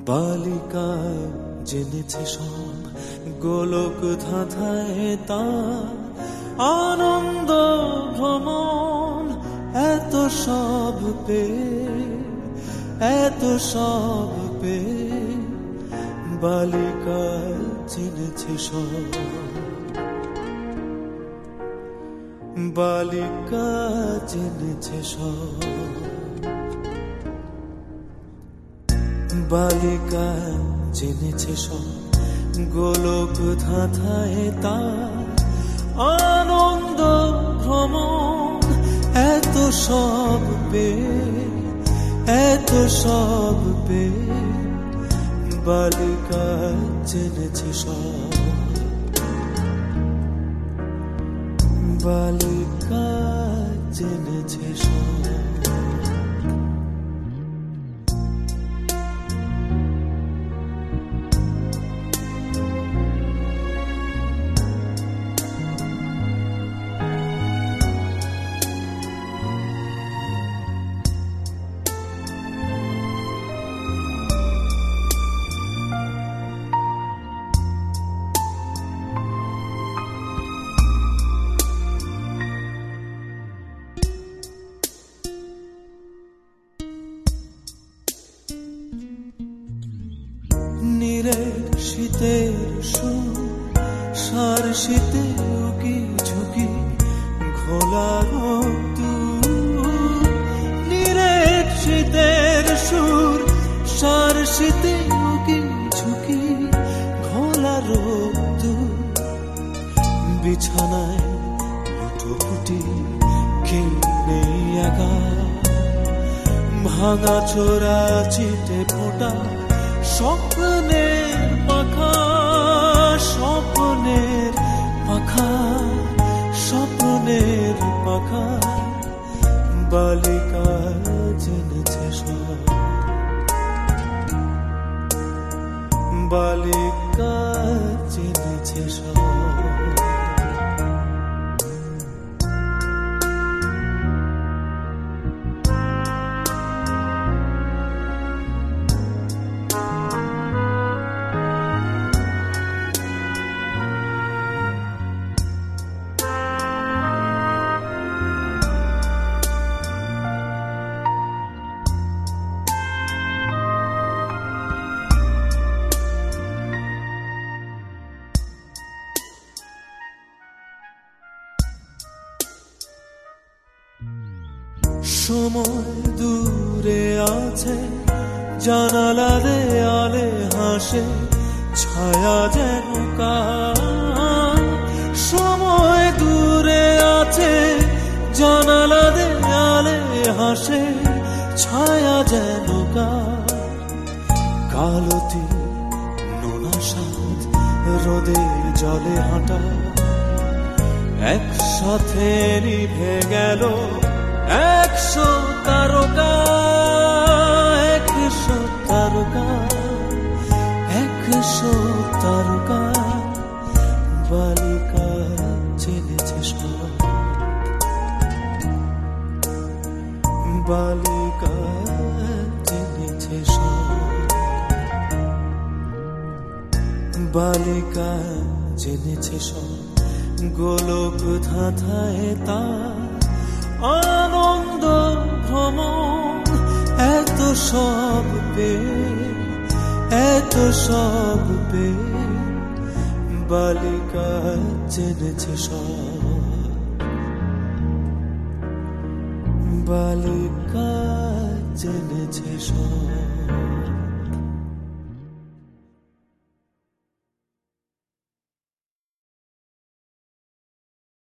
বালিকা জেনেছে সব গোলক ধাঁধায় তার আনন্দ ভ্রমণ এত সব পেয়ে বালিকা জেনেছে সব বালিকা জেনেছে সব বালিকা জেনেছে সব গোলক ধাঁধায় তার আনন্দ ভ্রমণ এত সব পেয়ে বালিকা জেনেছে সব বালিকা জেনেছে সব নীরের শীতের সুর সার শীতে উকি ঝুঁকি ঘোলা রোদ্দুর নীরের শীতের সুর সার শীতে উকি ঝুঁকি ঘোলা রোদ্দুর বিছানায় লুটোপুটি কেউ নেই একা ভাঙা চোরা চিটে ফোটা স্বপ্নের পাখা স্বপ্নের পাখা স্বপ্নের পাখা বালিকা জেনেছে সব বালিকা জেনেছে সব সময় দূরে আছে জানালা দেয়ালে হাসে ছায়া যেন কার সময় দূরে আছে জানালা দেয়ালে হাসে ছায়া যেন কার কালতি নোনা সাজ রোদে জলে হাঁটা একসাথে নিভে গেল 100 তারকা 100 তারকা 100 তারকা বালিকা জেনেছে সব বালিকা জেনেছে সব বালিকা জেনেছে সব গোলক ধাঁধায় তার আনন্দ ভ্রমণ এত সব পেয়ে বালিকা জেনেছে সব বালিকা জেনেছে সব